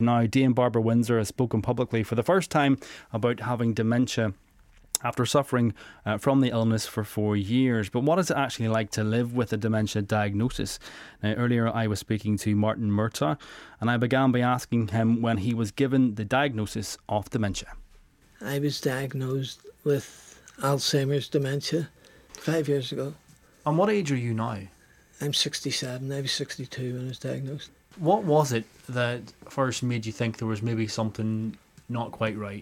now, Dame Barbara Windsor has spoken publicly for the first time about having dementia after suffering from the illness for 4 years. But what is it actually like to live with a dementia diagnosis? Now, earlier I was speaking to Martin Murtaugh, and I began by asking him when he was given the diagnosis of dementia. I was diagnosed with Alzheimer's dementia 5 years ago. And what age are you now? I'm 67, I was 62 when I was diagnosed. What was it that first made you think there was maybe something not quite right?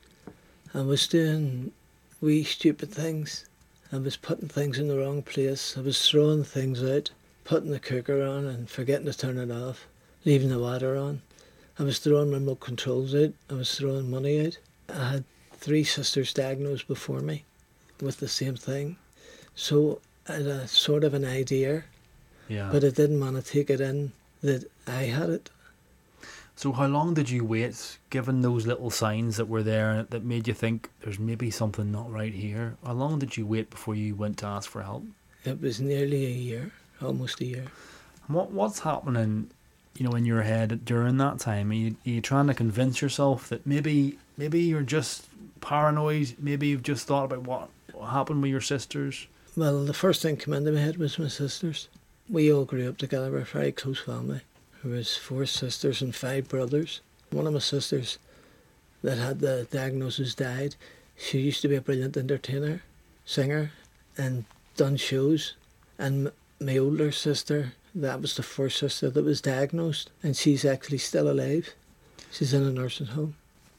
I was doing wee stupid things. I was putting things in the wrong place. I was throwing things out, putting the cooker on and forgetting to turn it off, leaving the water on. I was throwing remote controls out. I was throwing money out. I had 3 sisters diagnosed before me with the same thing. So I had a sort of an idea, but I didn't want to take it in that I had it. So how long did you wait, given those little signs that were there that made you think there's maybe something not right here? How long did you wait before you went to ask for help? It was nearly a year, almost a year. What's happening, in your head during that time? Are you trying to convince yourself that maybe you're just paranoid? Maybe you've just thought about what happened with your sisters? Well, the first thing came into my head was my sisters. We all grew up together. We're a very close family. There was 4 sisters and 5 brothers. One of my sisters that had the diagnosis died. She used to be a brilliant entertainer, singer, and done shows. And my older sister, that was the first sister that was diagnosed, and she's actually still alive. She's in a nursing home.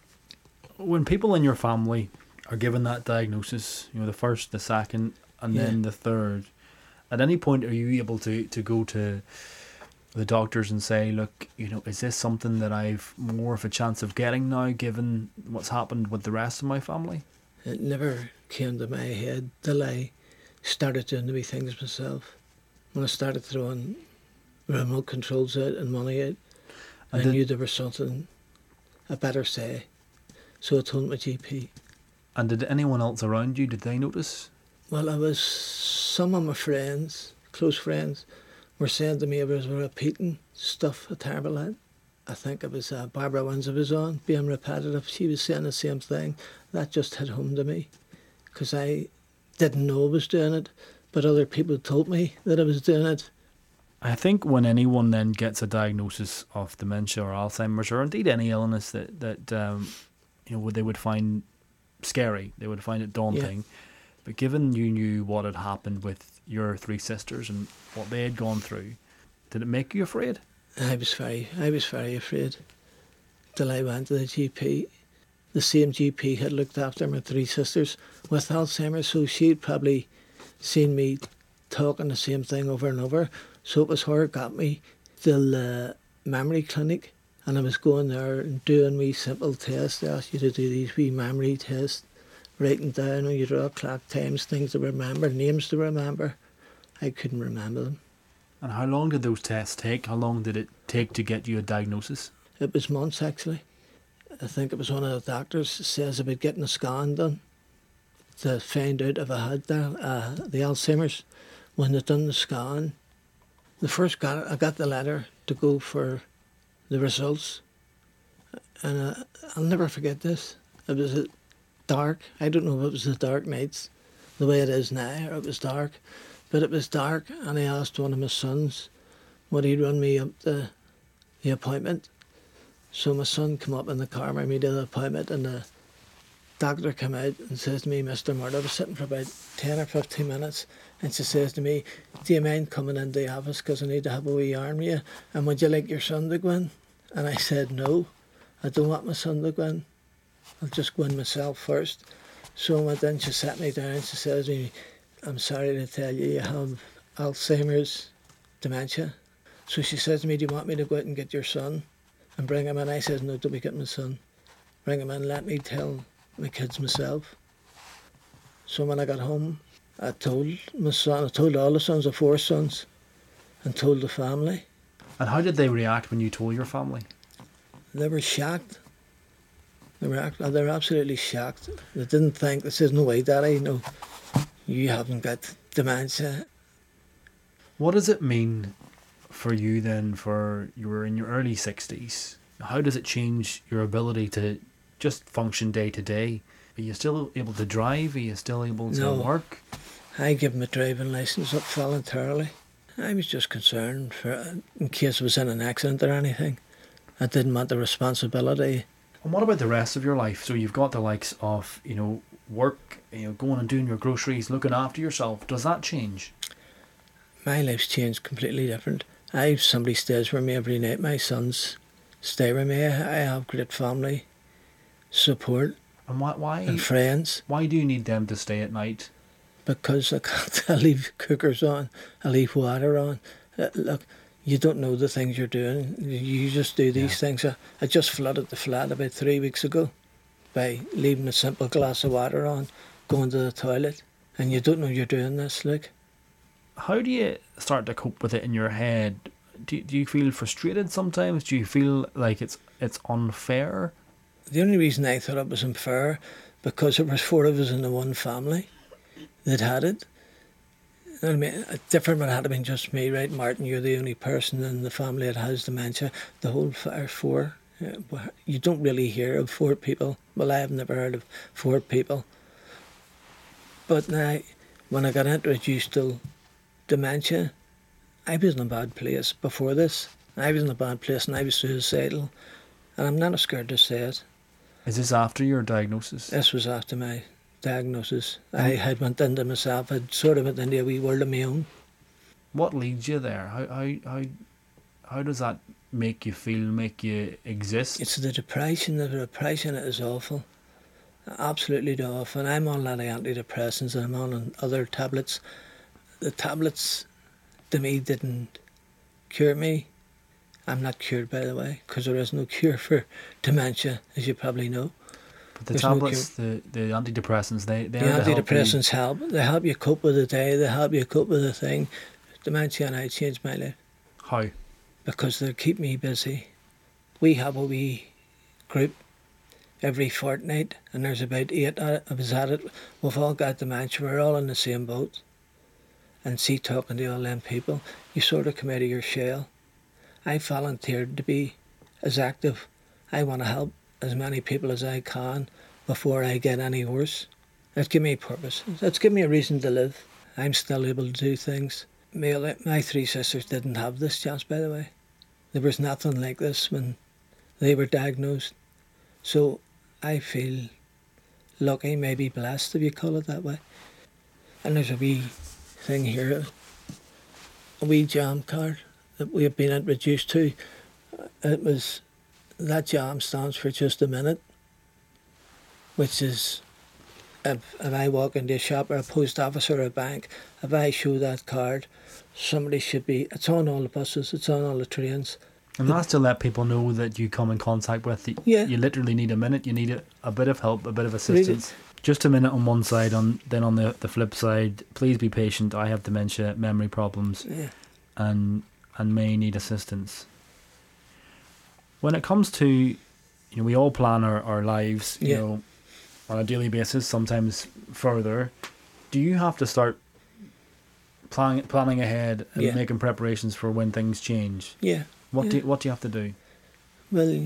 When people in your family are given that diagnosis, the first, the second, and then the third, at any point are you able to go to the doctors and say, look, is this something that I've more of a chance of getting now, given what's happened with the rest of my family? It never came to my head till I started doing the wee things myself. When I started throwing remote controls out and money out, I knew there was something I better say. So I told my GP. And did anyone else around you, did they notice? Well, some of my friends, close friends, were saying to me I was repeating stuff a terrible lot. I think it was Barbara Windsor was on, being repetitive. She was saying the same thing. That just hit home to me, because I didn't know I was doing it, but other people told me that I was doing it. I think when anyone then gets a diagnosis of dementia or Alzheimer's, or indeed any illness that they would find scary, they would find it daunting. Yeah. But given you knew what had happened with your 3 sisters and what they had gone through, did it make you afraid? I was very afraid till I went to the GP. The same GP had looked after my 3 sisters with Alzheimer's, so she'd probably seen me talking the same thing over and over. So it was her got me to the memory clinic, and I was going there and doing wee simple tests. They asked you to do these wee memory tests, writing down on your draw clock times, things to remember, names to remember. I couldn't remember them. And how long did those tests take? How long did it take to get you a diagnosis? It was months, actually. I think it was one of the doctors says about getting a scan done to find out if I had the Alzheimer's. When they done the scan, I got the letter to go for the results. And I'll never forget this. It was dark. I don't know if it was the dark nights, the way it is now, or it was dark. But it was dark, and I asked one of my sons would he run me up the appointment. So my son came up in the car with me to the appointment, and the doctor came out and says to me, Mr. Murtaugh, I was sitting for about 10 or 15 minutes, and she says to me, do you mind coming into the office because I need to have a wee yarn with you, and would you like your son to go in? And I said, no, I don't want my son to go in. I'll just go in myself first. So then she sat me down and she says to me, I'm sorry to tell you, you have Alzheimer's dementia. So she says to me, do you want me to go out and get your son and bring him in? I says, no, don't be getting my son. Bring him in, let me tell my kids myself. So when I got home, I told my son, I told all the sons, the 4 sons, and told the family. And how did they react when you told your family? They were shocked. They were absolutely shocked. They didn't think, they said, no way, Daddy, no, you haven't got dementia. What does it mean for you then, for you were in your early 60s, How does it change your ability to just function day to day? Are you still able to drive? Are you still able to No. work? I gave my driving licence up voluntarily. I was just concerned for in case I was in an accident or anything. I didn't want the responsibility. And what about the rest of your life? So you've got the likes of, work, going and doing your groceries, looking after yourself. Does that change? My life's changed completely different. I have somebody stays with me every night. My sons stay with me. I have great family support And why and friends. why do you need them to stay at night? Because I leave cookers on, I leave water on. Look, you don't know the things you're doing. You just do these things. I just flooded the flat about 3 weeks ago by leaving a simple glass of water on, going to the toilet, and you don't know you're doing this. Look, How do you start to cope with it in your head? Do you feel frustrated sometimes? Do you feel like it's unfair? the only reason I thought it was unfair because there was 4 of us in the one family that had it. You know what I mean? Different would have been just me, right? Martin, you're the only person in the family that has dementia. The whole 4. You don't really hear of 4 people. Well, I have never heard of 4 people. But now, when I got introduced to dementia, I was in a bad place before this. I was in a bad place and I was suicidal. And I'm not scared to say it. Is this after your diagnosis? This was after my diagnosis. I had went into myself. I'd sort of went into a wee world of my own. What leads you there? How does that make you feel, make you exist? It's the depression. The depression is awful. Absolutely awful. And I'm on a lot of antidepressants and I'm on other tablets. The tablets, to me, didn't cure me. I'm not cured, by the way, because there is no cure for dementia, as you probably know. But the There's tablets, the antidepressants, they The are to help you. antidepressants help. They help you cope with the day. They help you cope with the thing. Dementia and I changed my life How? because they keep me busy. We have a wee group every fortnight, and there's about 8 of us at it. We've all got dementia. We're all in the same boat. And see, talking to all them people, you sort of come out of your shell. I volunteered to be as active. I want to help as many people as I can before I get any worse. That's given me purpose. That's given me a reason to live. I'm still able to do things. My 3 sisters didn't have this chance, by the way. There was nothing like this when they were diagnosed. So I feel lucky, maybe blessed, if you call it that way. And there's a wee thing here, a wee jam card that we have been introduced to. That jam stands for just a minute, which is if I walk into a shop or a post office or a bank, if I show that card, somebody should be, it's on all the buses, it's on all the trains. And that's to let people know that you come in contact with. You literally need a minute. You need a bit of help, a bit of assistance. Just a minute on one side, then on the flip side, please be patient. I have dementia, memory problems, and may need assistance. When it comes to, we all plan our lives, on a daily basis, sometimes further. Do you have to start planning ahead and making preparations for when things change? Yeah. What do you have to do? Well,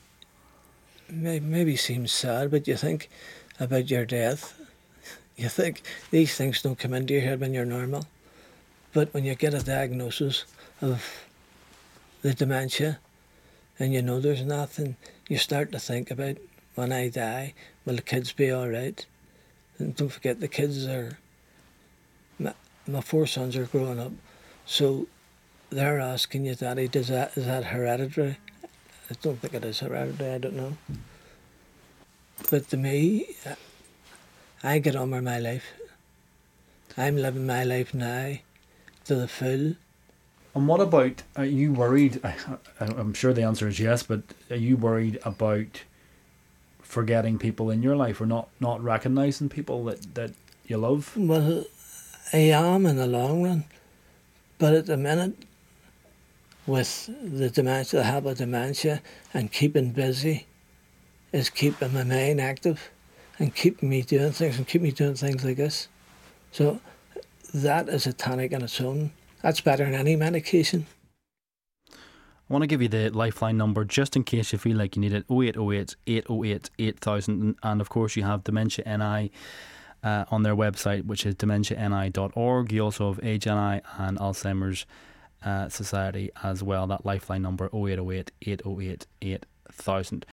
maybe seems sad, but you think about your death. You think these things don't come into your head when you're normal. But when you get a diagnosis of the dementia and you know there's nothing, you start to think about, when I die, will the kids be all right? And don't forget, the kids are, my 4 sons are growing up, so they're asking you, Daddy, is that hereditary? I don't think it is hereditary, I don't know. But to me, I get on with my life. I'm living my life now to the full. And what about, are you worried, I'm sure the answer is yes, but are you worried about forgetting people in your life or not recognising people that you love? Well, I am in the long run, but at the minute, with the dementia, the habit of dementia, and keeping busy is keeping my mind active and keeping me doing things and keep me doing things like this. So that is a tonic on its own. That's better than any medication. I want to give you the lifeline number just in case you feel like you need it: 0808 808 8000. And of course, you have Dementia NI on their website, which is dementiani.org. You also have Age NI and Alzheimer's Society as well. That lifeline number: 0808 808 8000.